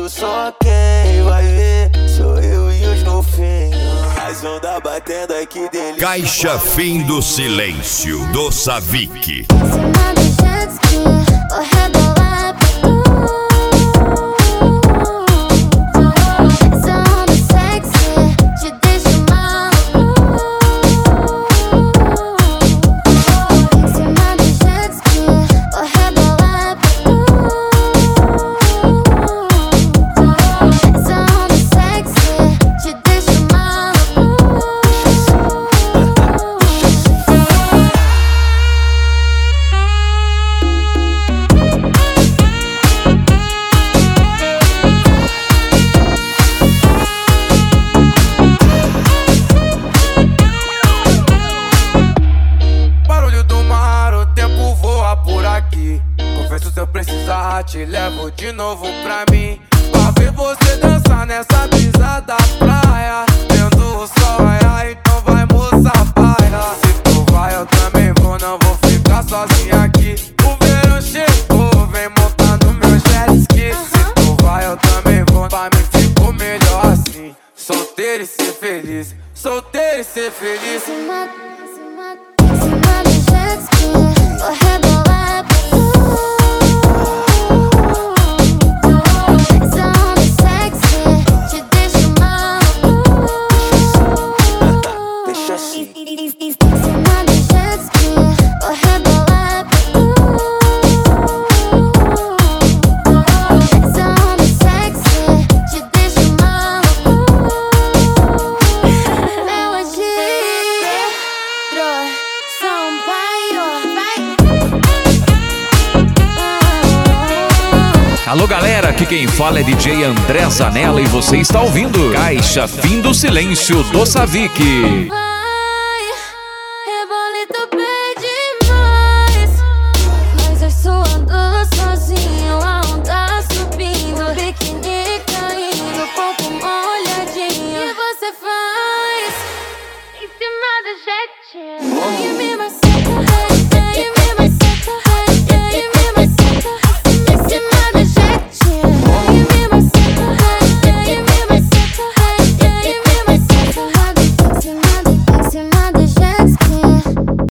o som, quem vai ver sou eu e os golfinhos. As ondas batendo aqui dele. Caixa Fim do Silêncio, do Savic. Confesso, se eu precisar, te levo de novo pra mim, pra ver você dançar nessa brisa da praia, vendo o sol raiar, então vai, moça, paia. Se tu vai, eu também vou, não vou ficar sozinha aqui. O verão chegou, vem montar no meu jet ski. Se tu vai, eu também vou, pra mim ficou melhor assim. Solteiro e ser feliz, solteiro e ser feliz. Cima do jet ski, vou rebolar pra tu. Alô galera, aqui quem fala é DJ André Zanella e você está ouvindo Caixa Fim do Silêncio do Savic.